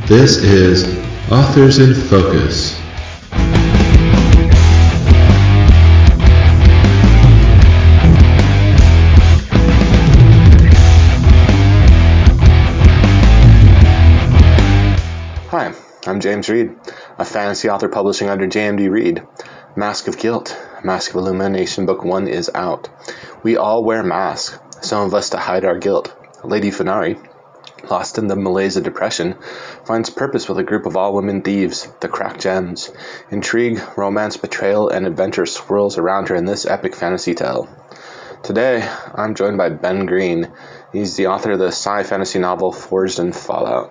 This is Authors in Focus. Hi, I'm James Reed, a fantasy author publishing under JMD Reed. Mask of Guilt, Mask of Illumination Book 1 is out. We all wear masks, some of us to hide our guilt. Lady Fenari, lost in the malaise of depression, finds purpose with a group of all-women thieves, the Cracked Gems. Intrigue, romance, betrayal, and adventure swirls around her in this epic fantasy tale. Today, I'm joined by Ben Green. He's the author of the sci fantasy novel Forged in Fallout.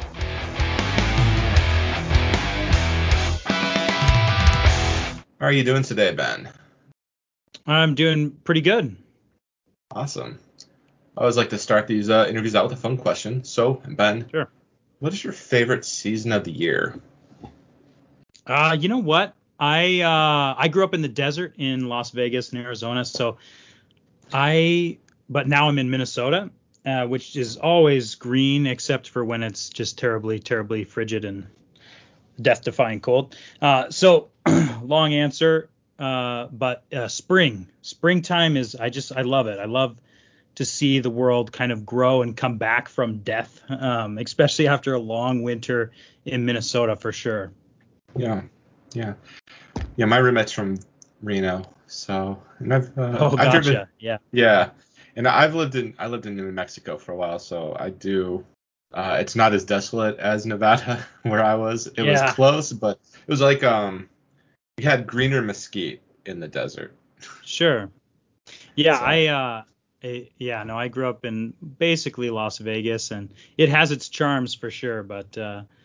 How are you doing today, Ben? I'm doing pretty good. Awesome. I always like to start these interviews out with a fun question. So, Ben, Sure. what is your favorite season of the year? You know what? I grew up in the desert in Las Vegas and Arizona, but now I'm in Minnesota, which is always green except for when it's just terribly, terribly frigid and death-defying cold. Long answer, but springtime is I love it. I love to see the world kind of grow and come back from death, especially after a long winter in Minnesota for sure. Yeah. My roommate's from Reno, so and I've Gotcha. driven. Yeah, and I lived in New Mexico for a while, so I do. It's not as desolate as Nevada where I was. It was close, but it was like we had greener mesquite in the desert. Sure. Yeah, so. I grew up in basically Las Vegas, and it has its charms for sure, but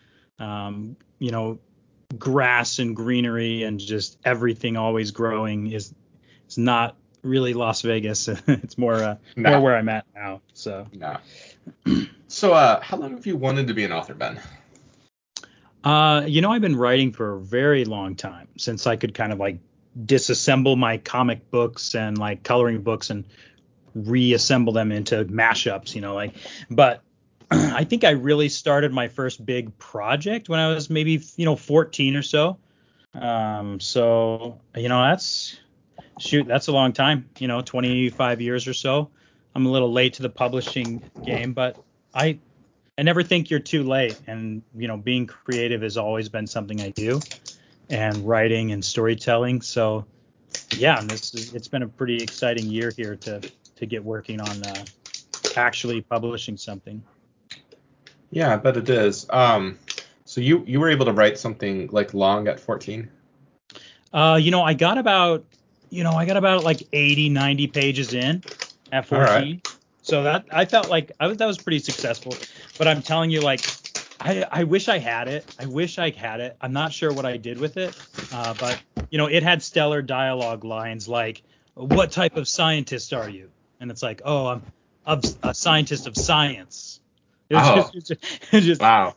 grass and greenery and just everything always growing is not really Las Vegas. It's more where I'm at now. So. No. So, how long have you wanted to be an author, Ben? I've been writing for a very long time, since I could kind of like disassemble my comic books and like coloring books and reassemble them into mashups, but I think I really started my first big project when I was maybe, 14 or so. That's a long time, 25 years or so. I'm a little late to the publishing game, but I never think you're too late. And, being creative has always been something I do, and writing and storytelling. So yeah, it's been a pretty exciting year here to get working on actually publishing something. Yeah, I bet it is. So you were able to write something like long at 14? I got about like 80, 90 pages in at 14. Right. So that I felt like that was pretty successful. But I'm telling you, like, I wish I had it. I'm not sure what I did with it. But it had stellar dialogue lines like, "What type of scientist are you?" And it's like, "Oh, I'm a scientist of science." It's just wow.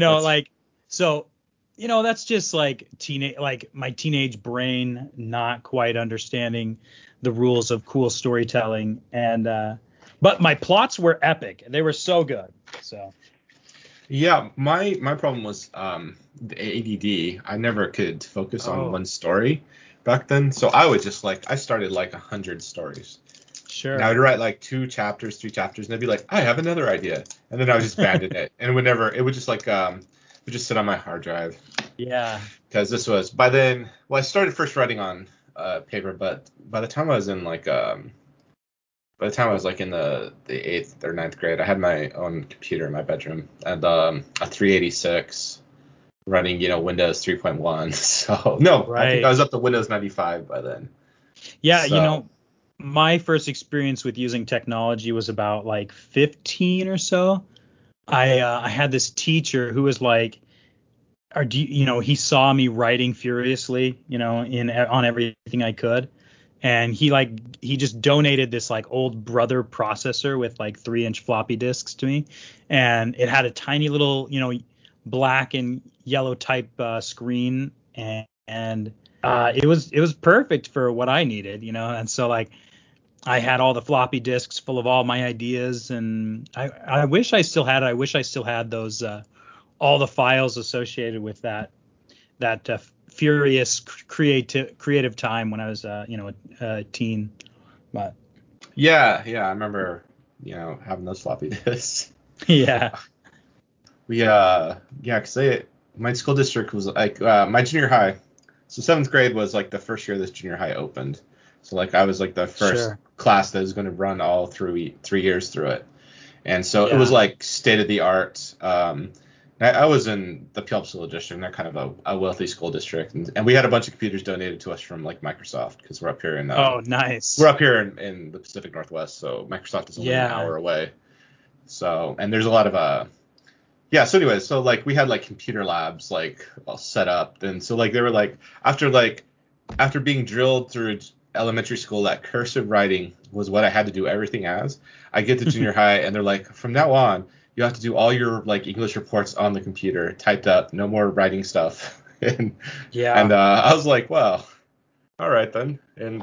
That's just like my teenage brain not quite understanding the rules of cool storytelling, and but my plots were epic. They were so good. So yeah, my problem was the ADD. I never could focus on one story back then, so I would just I started like 100 stories. Sure. And I would write like 2 chapters, 3 chapters, and I'd be like, I have another idea, and then I would just abandon it, and it would just sit on my hard drive. Yeah. Because this was by then. Well, I started first writing on paper, but by the time I was in in the 8th or 9th grade, I had my own computer in my bedroom and a 386 running, Windows 3.1. So no, right. I think I was up to Windows 95 by then. Yeah, my first experience with using technology was about like 15 or so. I had this teacher who was like, he saw me writing furiously, on everything I could. And he just donated this like old Brother processor with like 3-inch floppy disks to me. And it had a tiny little, black and yellow type screen. And it was perfect for what I needed, And so like I had all the floppy disks full of all my ideas. And I wish I still had it. I wish I still had those all the files associated with that furious creative time when I was a teen. But Yeah, I remember, having those floppy disks. yeah, Because my school district was like my junior high. So 7th grade was like the first year this junior high opened. So like I was like the first sure. class that was going to run all through 3 years through it. And so it Yeah. was like state of the art. I was in the Puyallup School District, and they're kind of a wealthy school district, and we had a bunch of computers donated to us from like Microsoft because we're up here in Nice. in the Pacific Northwest, so Microsoft is only an Yeah. hour away. So and there's a lot of so anyways, so like we had like computer labs like all set up, and so like they were like after being drilled through elementary school that cursive writing was what I had to do everything as. I get to junior high and they're like, from now on, you have to do all your like English reports on the computer, typed up, no more writing stuff. and I was like, well, all right then.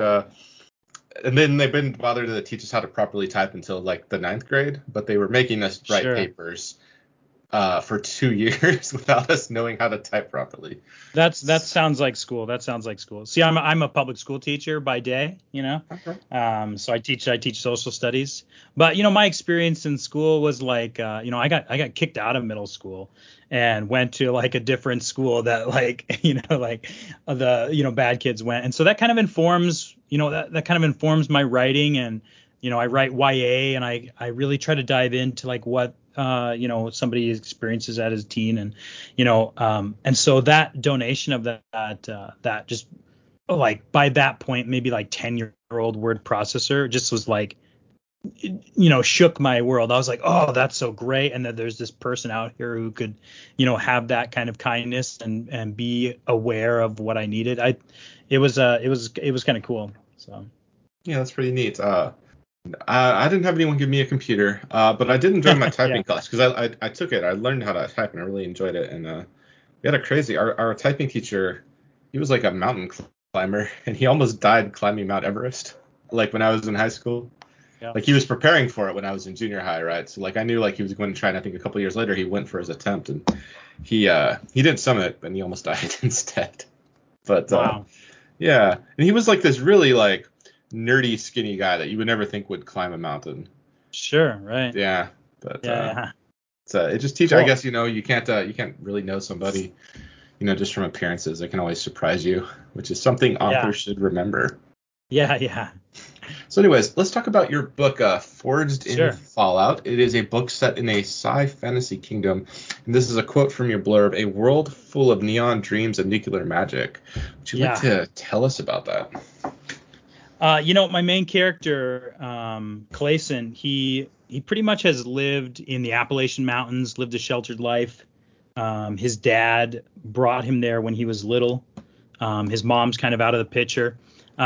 And then they've been bothered to teach us how to properly type until like the 9th grade, but they were making us write Sure. papers for 2 years without us knowing how to type properly. That sounds like school. That sounds like school. See, I'm a public school teacher by day, Okay. So I teach social studies. But my experience in school was like, I got kicked out of middle school and went to like a different school that like, like the bad kids went, and so that kind of informs, that kind of informs my writing, and I write YA, and I really try to dive into like what somebody experiences as a teen, and and so that donation of that just like by that point maybe like 10-year-old word processor just was like shook my world. I was like, oh, that's so great, and that there's this person out here who could have that kind of kindness and be aware of what I needed. It was kind of cool. So Yeah, that's pretty neat. I didn't have anyone give me a computer, but I did enjoy my typing Yeah. class because I took it. I learned how to type and I really enjoyed it. And we had a crazy our typing teacher. He was like a mountain climber, and he almost died climbing Mount Everest. Like when I was in high school, Yeah. like he was preparing for it when I was in junior high, right? So like I knew like he was going to try, and I think a couple years later he went for his attempt, and he didn't summit, and he almost died instead. But Wow. yeah, and he was like this really like nerdy, skinny guy that you would never think would climb a mountain. Sure. Right. Yeah, but Yeah. it just teaches. I Cool. guess you can't really know somebody, just from appearances. They can always surprise you, which is something Yeah. authors should remember. Yeah. So, anyways, let's talk about your book, Forged in Sure. Fallout. It is a book set in a sci-fantasy kingdom, and this is a quote from your blurb: "A world full of neon dreams and nuclear magic." Would you like to tell us about that? My main character, Clayson, he pretty much has lived in the Appalachian Mountains, lived a sheltered life. His dad brought him there when he was little. His mom's kind of out of the picture.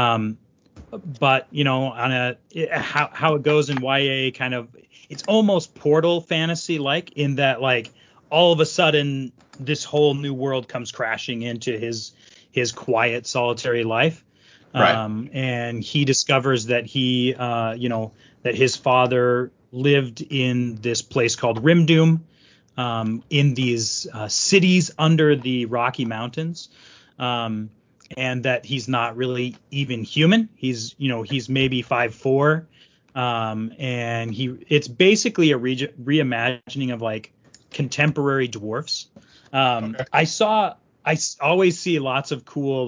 But on how it goes in YA, kind of, it's almost Portal fantasy like, in that like all of a sudden this whole new world comes crashing into his quiet, solitary life. Right. And he discovers that that his father lived in this place called Rimdoom, in these cities under the Rocky Mountains, and that he's not really even human. He's maybe 5'4", and it's basically a reimagining of like contemporary dwarfs. Okay. I always see lots of cool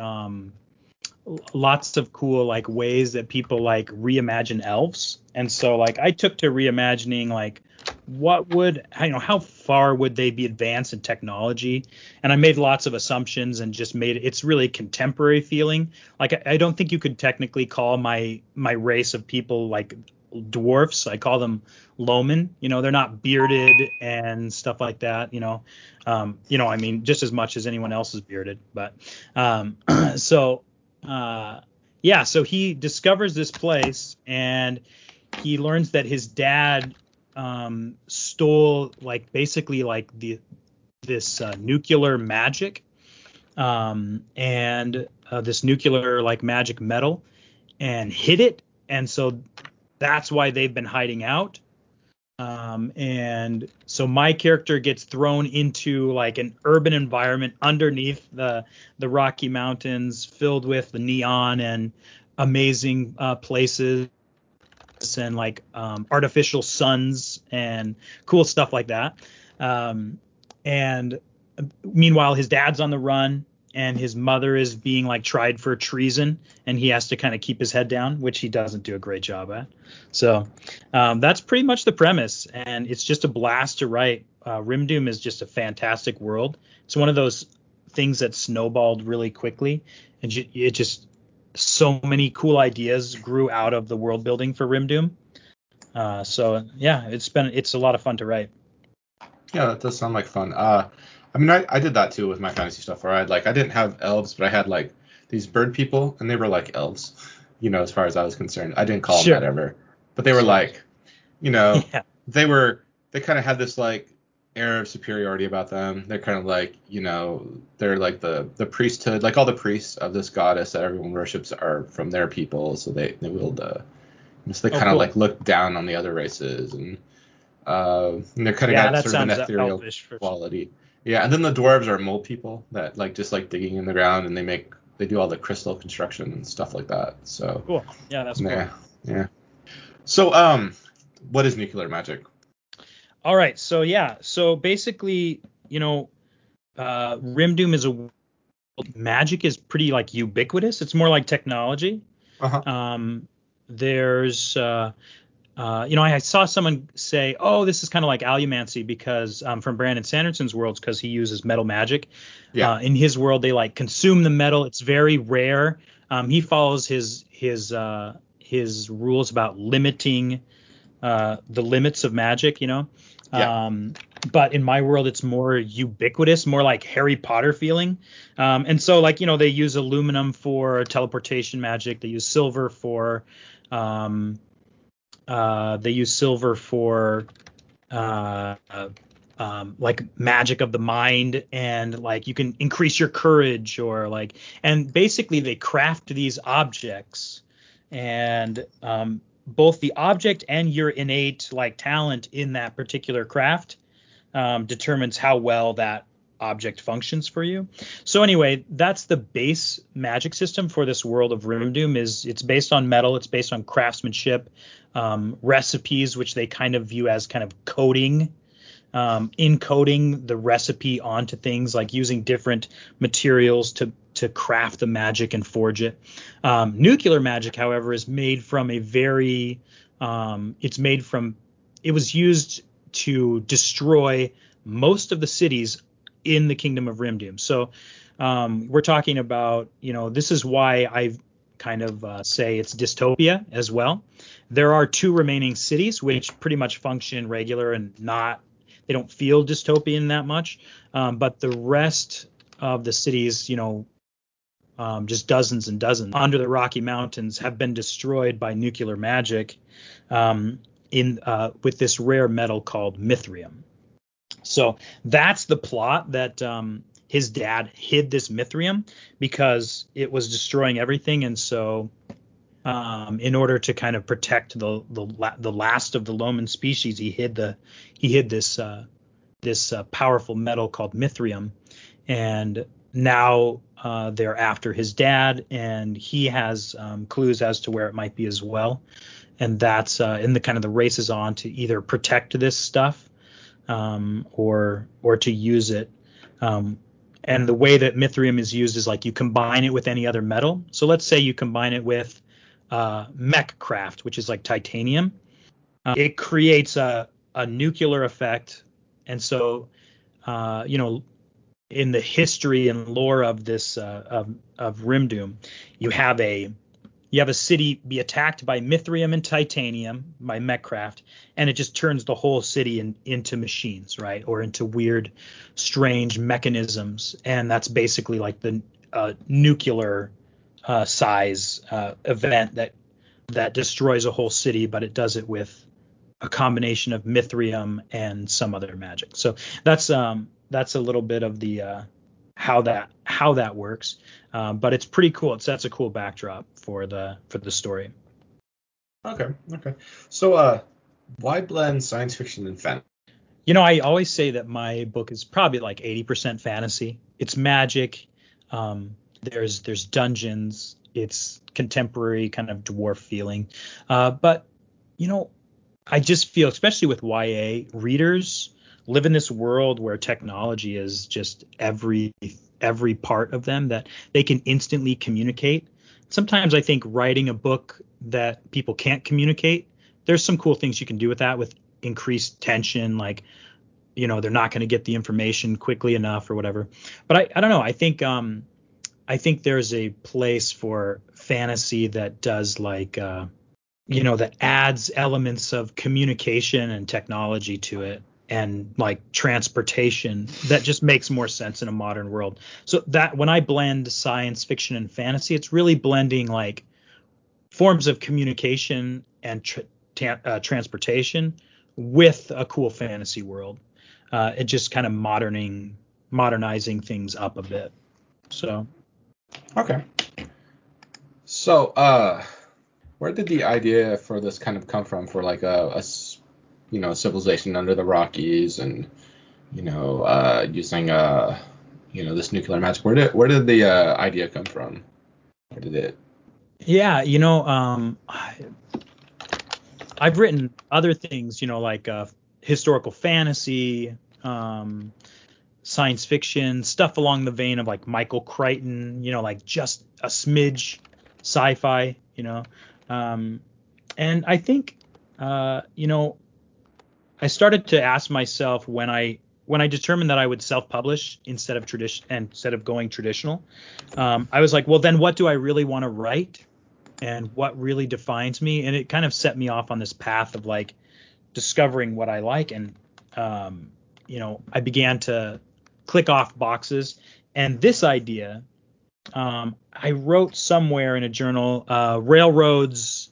ways that people like reimagine elves, and so like I took to reimagining like how far would they be advanced in technology, and I made lots of assumptions and just made it's really contemporary feeling. Like I don't think you could technically call my race of people like dwarfs. I call them Loman. They're not bearded and stuff like that. I mean, just as much as anyone else is bearded, but so so he discovers this place, and he learns that his dad stole like basically like this nuclear magic, and this nuclear like magic metal, and hid it, and so that's why they've been hiding out. And so my character gets thrown into like an urban environment underneath the Rocky Mountains, filled with the neon and amazing places and like artificial suns and cool stuff like that. And meanwhile, his dad's on the run and his mother is being like tried for treason, and he has to kind of keep his head down, which he doesn't do a great job at. So that's pretty much the premise, and it's just a blast to write. Rimdoom is just a fantastic world. It's one of those things that snowballed really quickly, and it just so many cool ideas grew out of the world building for Rimdoom. So yeah, it's a lot of fun to write. Yeah, that does sound like fun. I mean, I did that too with my fantasy stuff, where I didn't have elves, but I had like these bird people, and they were like elves, as far as I was concerned. I didn't call them that ever, but they were like, Yeah. they kind of had this like air of superiority about them. They're kind of like, they're like the priesthood, like all the priests of this goddess that everyone worships are from their people, so they wield so they kind of cool. like look down on the other races, and they're kind of Yeah, got that sort of an sounds ethereal elfish for quality. Yeah, and then the dwarves are mole people that like just like digging in the ground, and they do all the crystal construction and stuff like that. So cool. Yeah, that's cool. Yeah. So what is nuclear magic? All right. So basically, Rimdoom is magic is pretty like ubiquitous. It's more like technology. Uh-huh. There's I saw someone say, "Oh, this is kind of like Allumancy because from Brandon Sanderson's worlds because he uses metal magic. Yeah. In his world, they like consume the metal. It's very rare. He follows his rules about limiting the limits of magic. Yeah. But in my world, it's more ubiquitous, more like Harry Potter feeling. And so like they use aluminum for teleportation magic. They use silver for like magic of the mind, and like you can increase your courage or like, and basically they craft these objects, and both the object and your innate like talent in that particular craft determines how well that object functions for you. So anyway, that's the base magic system for this world of Rimdoom. It's based on metal, it's based on craftsmanship, recipes, which they kind of view as kind of coding, encoding the recipe onto things, like using different materials to craft the magic and forge it. Nuclear magic, however, is made from it was used to destroy most of the cities in the Kingdom of Rimdoom. So we're talking about, this is why I kind of say it's dystopia as well. There are 2 remaining cities which pretty much function regular and they don't feel dystopian that much. But the rest of the cities, just dozens and dozens under the Rocky Mountains have been destroyed by nuclear magic with this rare metal called Mithrium. So that's the plot, that his dad hid this Mithrium because it was destroying everything, and so in order to kind of protect the last of the Loman species, he hid this powerful metal called Mithrium, and now they're after his dad, and he has clues as to where it might be as well, and that's in the kind of the race is on to either protect this stuff or to use it. And the way that Mithrium is used is like you combine it with any other metal. So let's say you combine it with Mechcraft, which is like titanium. It creates a nuclear effect. And so, in the history and lore of this of Rimdoom, you have a city be attacked by Mithrium and titanium by Mechcraft, and it just turns the whole city into machines, right? Or into weird, strange mechanisms. And that's basically like the nuclear size event that destroys a whole city, but it does it with a combination of Mithrium and some other magic. So that's a little bit of the how that works. But it's pretty cool. It sets a cool backdrop for the story. Okay. So Why blend science fiction and fantasy? I always say that my book is probably like 80% fantasy. It's magic. There's dungeons. It's contemporary kind of dwarf feeling. But you know, I just feel, especially with YA readers, live in this world where technology is just every part of them, that they can instantly communicate. Sometimes I think writing a book that people can't communicate, there's some cool things you can do with that, with increased tension, like they're not going to get the information quickly enough or whatever. But I don't know. I think there's a place for fantasy that does like that adds elements of communication and technology to it, and like transportation that just makes more sense in a modern world. So that when I blend science fiction and fantasy, it's really blending like forms of communication and transportation with a cool fantasy world. It just kind of modernizing things up a bit. So Okay. So, where did the idea for this kind of come from, for like a civilization under the Rockies, and using this nuclear magic? Where did the idea come from? Where did it? yeah, I've written other things, like historical fantasy, science fiction, stuff along the vein of like Michael Crichton, like just a smidge sci-fi, and I think, I started to ask myself when I determined that I would self-publish instead of going traditional. I was like, well, then what do I really want to write, and what really defines me? And it kind of set me off on this path of like discovering what I like, and I began to click off boxes. And this idea, I wrote somewhere in a journal, railroads,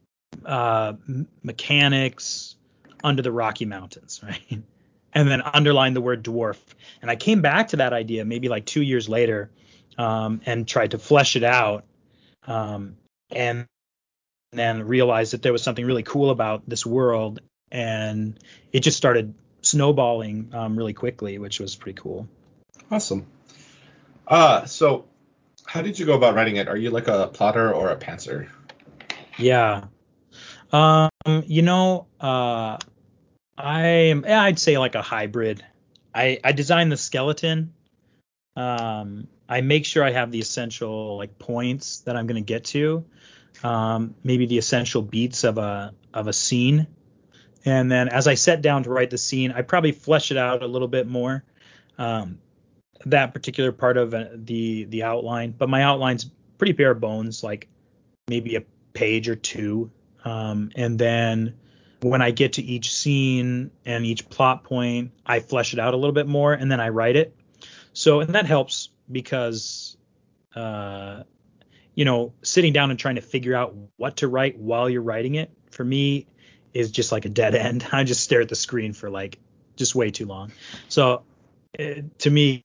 mechanics under the Rocky Mountains, right? And then underlined the word dwarf. And I came back to that idea maybe like 2 years later, and tried to flesh it out, and then realized that there was something really cool about this world, and it just started snowballing really quickly, which was pretty cool. Awesome. So how did you go about writing it? Are you like a plotter or a pantser? Yeah. Um, you know, uh, I'd say like a hybrid. I design the skeleton. I make sure I have the essential like points that I'm going to get to. Maybe the essential beats of a scene. And then as I set down to write the scene, I probably flesh it out a little bit more. Um, that particular part of the outline, but my outline's pretty bare bones, like maybe a page or two. And then when I get to each scene and each plot point, I flesh it out a little bit more, and then I write it. So, and that helps because, uh, sitting down and trying to figure out what to write while you're writing it, for me, is just like a dead end. I just stare at the screen for like just way too long. So, to me,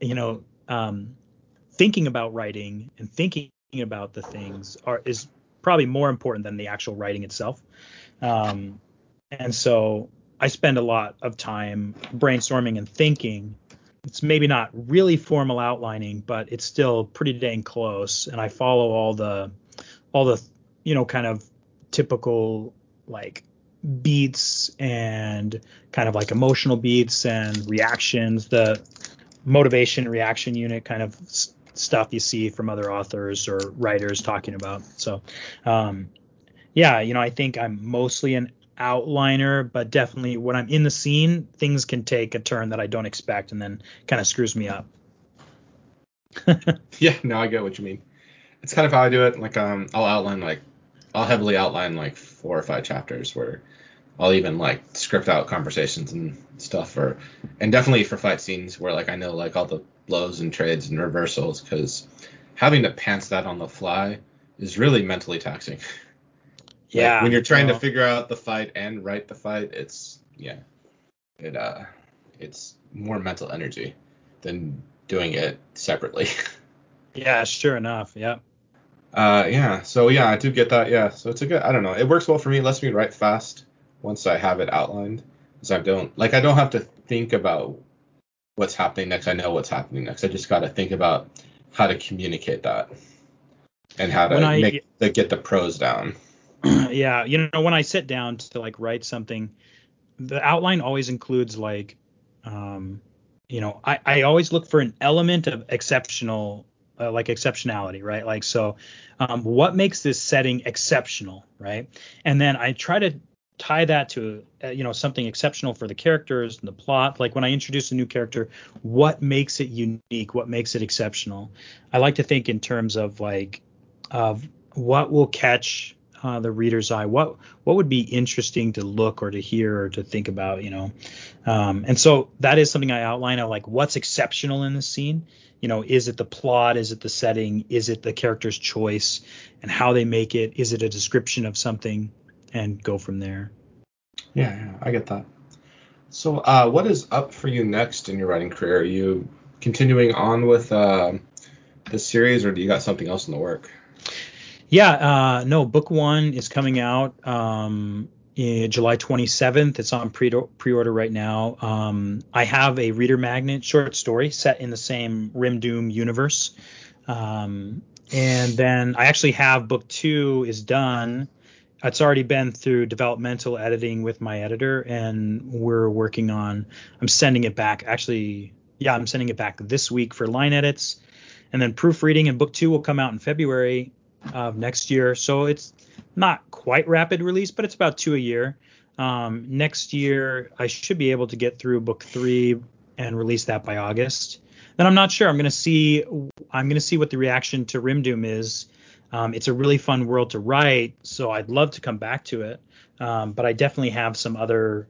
thinking about writing and thinking about the things is probably more important than the actual writing itself. Um, and so I spend a lot of time brainstorming and thinking. It's maybe not really formal outlining, but it's still pretty dang close. And I follow all the kind of typical like beats and kind of like emotional beats and reactions, the motivation reaction unit kind of stuff you see from other authors or writers talking about. So, yeah, I think I'm mostly an outliner, but definitely when I'm in the scene, things can take a turn that I don't expect, and then kind of screws me up. Yeah, no, I get what you mean. It's kind of how I do it. Like, I'll heavily outline like 4 or 5 chapters, where I'll even like script out conversations and stuff, and definitely for fight scenes where like I know like all the blows and trades and reversals, because having to pants that on the fly is really mentally taxing. Like when Yeah, you're trying to figure out the fight and write the fight, it it's more mental energy than doing it separately. yeah, sure enough. Yeah. Yeah. So yeah, I do get that. Yeah. So it's a good. I don't know. It works well for me. It lets me write fast. once I have it outlined, because I don't have to think about what's happening next. I know what's happening next. I just got to think about how to communicate that and how to get the prose down. Yeah, when I sit down to like write something, the outline always includes like, I always look for an element of exceptionality, right? Like, so what makes this setting exceptional, right? And then I try to tie that to, something exceptional for the characters and the plot. Like when I introduce a new character, what makes it unique? What makes it exceptional? I like to think in terms of like, of what will catch the reader's eye, what would be interesting to look or to hear or to think about, and so that is something I outline of like what's exceptional in the scene. Is it the plot? Is it the setting? Is it the character's choice and how they make it? Is it a description of something? And go from there. Yeah, I get that. So what is up for you next in your writing career? Are you continuing on with this series, or do you got something else in the work? Yeah, no, book 1 is coming out July 27th. It's on pre-order right now. I have a reader magnet short story set in the same Rim-Doom universe. And then I actually have book 2 is done. It's already been through developmental editing with my editor, and we're working on, I'm sending it back. Actually, yeah, I'm sending it back this week for line edits. And then proofreading, and book 2 will come out in February of next year. So it's not quite rapid release, but it's about 2 a year. Next year, I should be able to get through book 3 and release that by August. Then I'm not sure. I'm going to see what the reaction to Rim-Doom is. It's a really fun world to write, so I'd love to come back to it. But I definitely have some other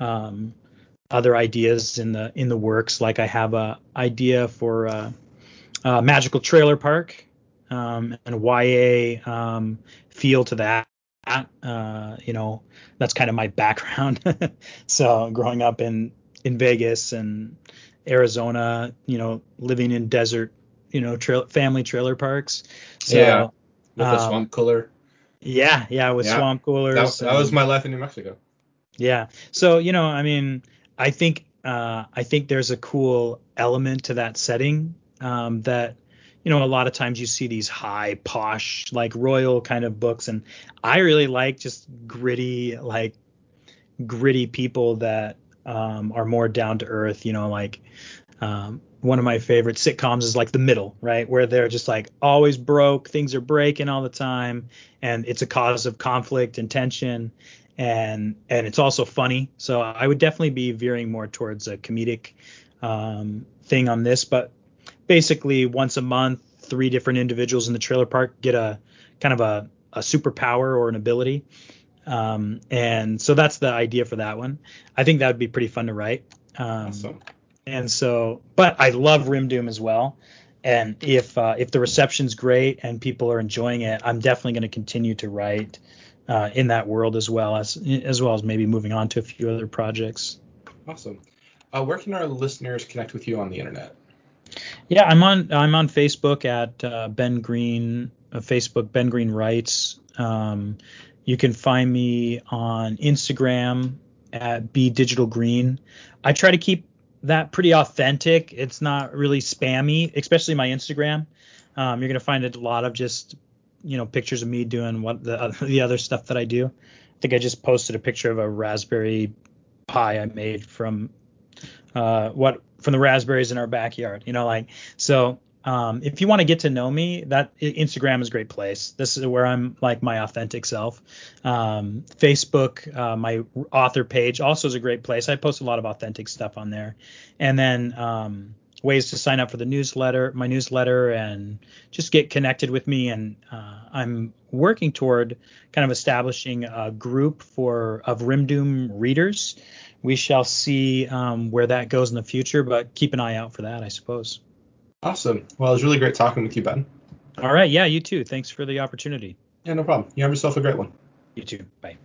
ideas in the works. Like I have a idea for a magical trailer park, and a YA feel to that. That's kind of my background. So growing up in Vegas and Arizona, living in desert, family trailer parks. So, yeah, with the swamp cooler. Yeah, with swamp coolers. That was my life in New Mexico. Yeah. So, I think there's a cool element to that setting that, a lot of times you see these high posh, like royal kind of books. And I really like just gritty people that are more down to earth, one of my favorite sitcoms is like The Middle, right? Where they're just like always broke, things are breaking all the time, and it's a cause of conflict and tension, and it's also funny. So I would definitely be veering more towards a comedic thing on this, but basically once a month, 3 different individuals in the trailer park get a kind of a superpower or an ability. And so that's the idea for that one. I think that would be pretty fun to write. Awesome. And so, but I love Rim-Doom as well. And if the reception's great and people are enjoying it, I'm definitely going to continue to write in that world as well as maybe moving on to a few other projects. Awesome. Where can our listeners connect with you on the internet? Yeah, I'm on Facebook at Ben Green, Facebook Ben Green Writes. You can find me on Instagram at bdigitalgreen. I try to keep that pretty authentic. It's not really spammy, especially my Instagram. You're going to find a lot of just, pictures of me doing what the other stuff that I do. I think I just posted a picture of a raspberry pie I made from the raspberries in our backyard, so if you want to get to know me, that Instagram is a great place. This is where I'm like my authentic self. Facebook, my author page also is a great place. I post a lot of authentic stuff on there. And then ways to sign up for my newsletter, and just get connected with me. And I'm working toward kind of establishing a group of Rim-Doom readers. We shall see where that goes in the future, but keep an eye out for that, I suppose. Awesome. Well, it was really great talking with you, Ben. All right. Yeah, you too. Thanks for the opportunity. Yeah, no problem. You have yourself a great one. You too. Bye.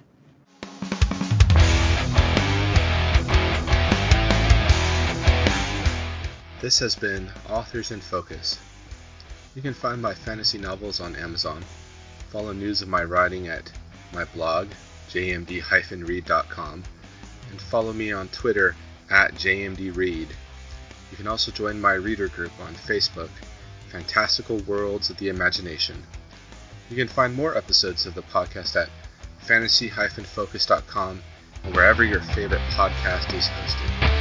This has been Authors in Focus. You can find my fantasy novels on Amazon. Follow news of my writing at my blog, jmd-read.com, and follow me on Twitter at jmdread. You can also join my reader group on Facebook, Fantastical Worlds of the Imagination. You can find more episodes of the podcast at fantasy-focus.com and wherever your favorite podcast is hosted.